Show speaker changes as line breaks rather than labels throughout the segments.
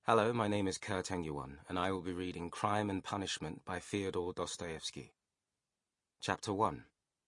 Hello, my name is Kurt Enguan, and I will be reading Crime and Punishment by Fyodor Dostoevsky. Chapter 1.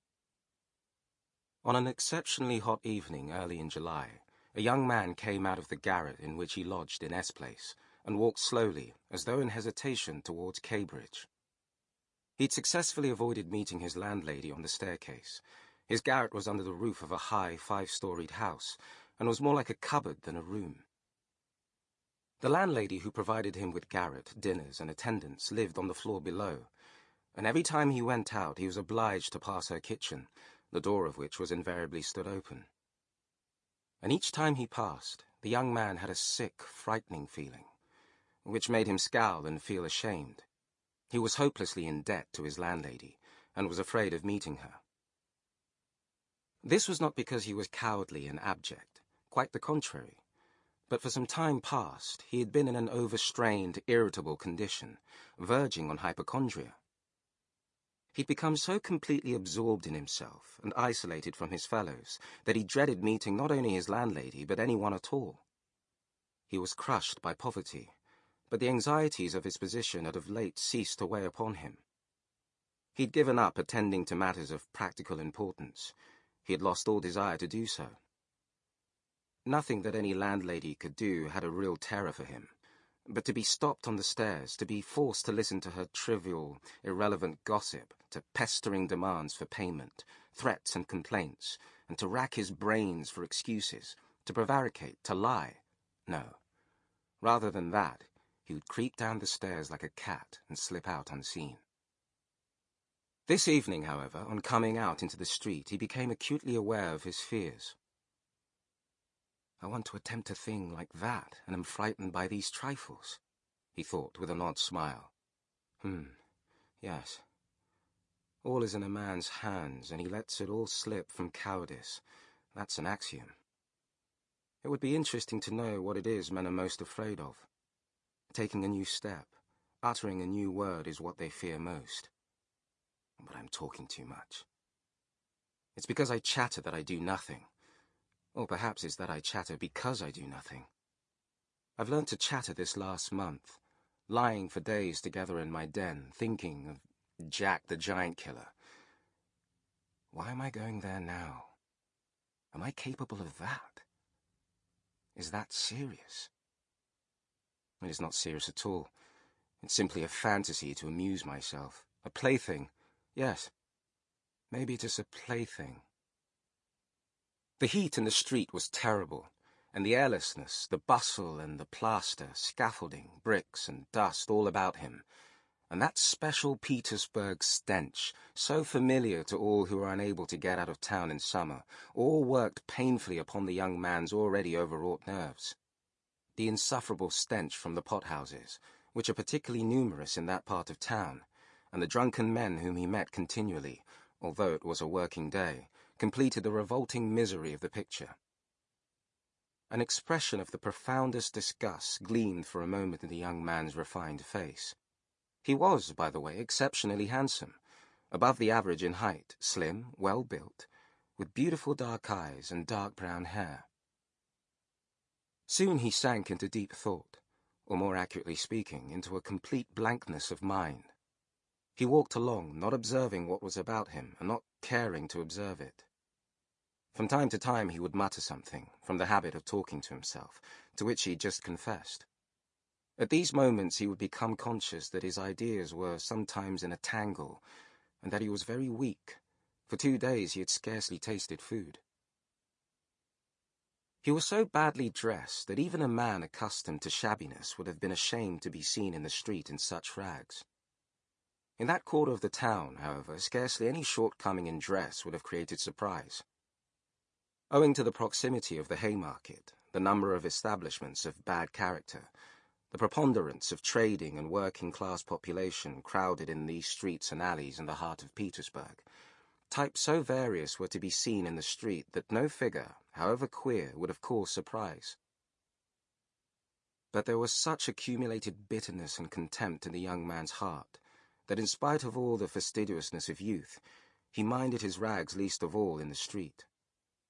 On an exceptionally hot evening early in July, a young man came out of the garret in which he lodged in S Place and walked slowly, as though in hesitation, towards Cambridge. He'd successfully avoided meeting his landlady on the staircase. His garret was under the roof of a high, 5-storied house, and was more like a cupboard than a room. The landlady who provided him with garret, dinners, and attendance lived on the floor below, and every time he went out he was obliged to pass her kitchen, the door of which was invariably stood open. And each time he passed, the young man had a sick, frightening feeling, which made him scowl and feel ashamed. He was hopelessly in debt to his landlady, and was afraid of meeting her. This was not because he was cowardly and abject, quite the contrary. But for some time past, he had been in an overstrained, irritable condition, verging on hypochondria. He'd become so completely absorbed in himself and isolated from his fellows that he dreaded meeting not only his landlady, but anyone at all. He was crushed by poverty, but the anxieties of his position had of late ceased to weigh upon him. He'd given up attending to matters of practical importance. He had lost all desire to do so. Nothing that any landlady could do had a real terror for him, but to be stopped on the stairs, to be forced to listen to her trivial, irrelevant gossip, to pestering demands for payment, threats and complaints, and to rack his brains for excuses, to prevaricate, to lie, no. Rather than that, he would creep down the stairs like a cat and slip out unseen. This evening, however, on coming out into the street, he became acutely aware of his fears. I want to attempt a thing like that, and am frightened by these trifles, he thought with an odd smile. Yes. All is in a man's hands, and he lets it all slip from cowardice. That's an axiom. It would be interesting to know what it is men are most afraid of. Taking a new step, uttering a new word is what they fear most. But I'm talking too much. It's because I chatter that I do nothing. Or perhaps it's that I chatter because I do nothing. I've learned to chatter this last month, lying for days together in my den, thinking of Jack the Giant Killer. Why am I going there now? Am I capable of that? Is that serious? It is not serious at all. It's simply a fantasy to amuse myself. A plaything. Yes, maybe it is a plaything. The heat in the street was terrible, and the airlessness, the bustle and the plaster, scaffolding, bricks and dust all about him, and that special Petersburg stench, so familiar to all who are unable to get out of town in summer, all worked painfully upon the young man's already overwrought nerves. The insufferable stench from the pothouses, which are particularly numerous in that part of town, and the drunken men whom he met continually, although it was a working day, completed the revolting misery of the picture. An expression of the profoundest disgust gleamed for a moment in the young man's refined face. He was, by the way, exceptionally handsome, above the average in height, slim, well-built, with beautiful dark eyes and dark brown hair. Soon he sank into deep thought, or more accurately speaking, into a complete blankness of mind. He walked along, not observing what was about him, and not caring to observe it. From time to time he would mutter something, from the habit of talking to himself, to which he had just confessed. At these moments he would become conscious that his ideas were sometimes in a tangle, and that he was very weak. For 2 days he had scarcely tasted food. He was so badly dressed that even a man accustomed to shabbiness would have been ashamed to be seen in the street in such rags. In that quarter of the town, however, scarcely any shortcoming in dress would have created surprise. Owing to the proximity of the Haymarket, the number of establishments of bad character, the preponderance of trading and working-class population crowded in these streets and alleys in the heart of Petersburg, types so various were to be seen in the street that no figure, however queer, would have caused surprise. But there was such accumulated bitterness and contempt in the young man's heart that in spite of all the fastidiousness of youth, he minded his rags least of all in the street.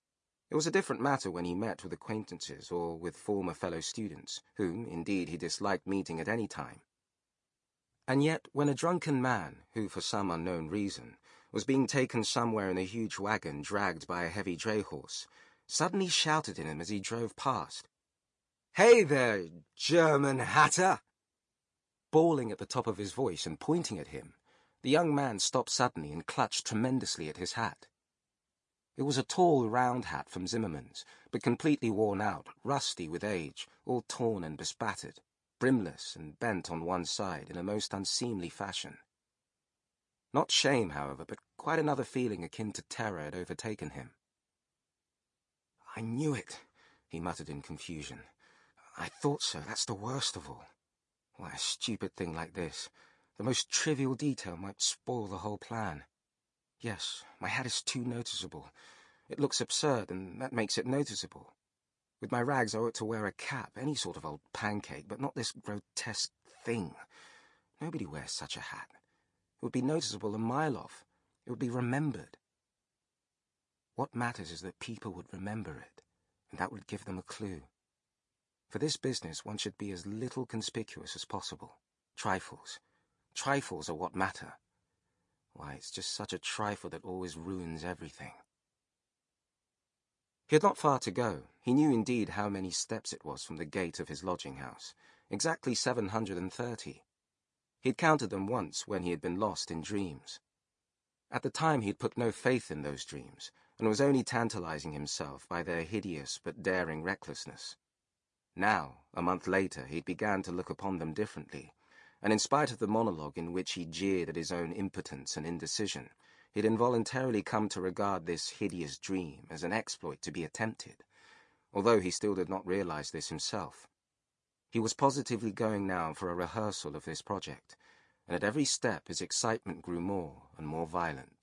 It was a different matter when he met with acquaintances or with former fellow students, whom, indeed, he disliked meeting at any time. And yet, when a drunken man, who for some unknown reason, was being taken somewhere in a huge wagon dragged by a heavy dray horse, suddenly shouted at him as he drove past, "Hey there, German hatter!" Bawling at the top of his voice and pointing at him, the young man stopped suddenly and clutched tremendously at his hat. It was a tall, round hat from Zimmermann's, but completely worn out, rusty with age, all torn and bespattered, brimless and bent on one side in a most unseemly fashion. Not shame, however, but quite another feeling akin to terror had overtaken him. "I knew it," he muttered in confusion. "I thought so. That's the worst of all. Why, a stupid thing like this, the most trivial detail might spoil the whole plan. Yes, my hat is too noticeable. It looks absurd, and that makes it noticeable. With my rags I ought to wear a cap, any sort of old pancake, but not this grotesque thing. Nobody wears such a hat. It would be noticeable a mile off. It would be remembered. What matters is that people would remember it, and that would give them a clue. For this business one should be as little conspicuous as possible. Trifles. Trifles are what matter. Why, it's just such a trifle that always ruins everything." He had not far to go. He knew indeed how many steps it was from the gate of his lodging-house. Exactly 730. He had counted them once when he had been lost in dreams. At the time he had put no faith in those dreams, and was only tantalizing himself by their hideous but daring recklessness. Now, a month later, he began to look upon them differently, and in spite of the monologue in which he jeered at his own impotence and indecision, he had involuntarily come to regard this hideous dream as an exploit to be attempted, although he still did not realize this himself. He was positively going now for a rehearsal of this project, and at every step his excitement grew more and more violent.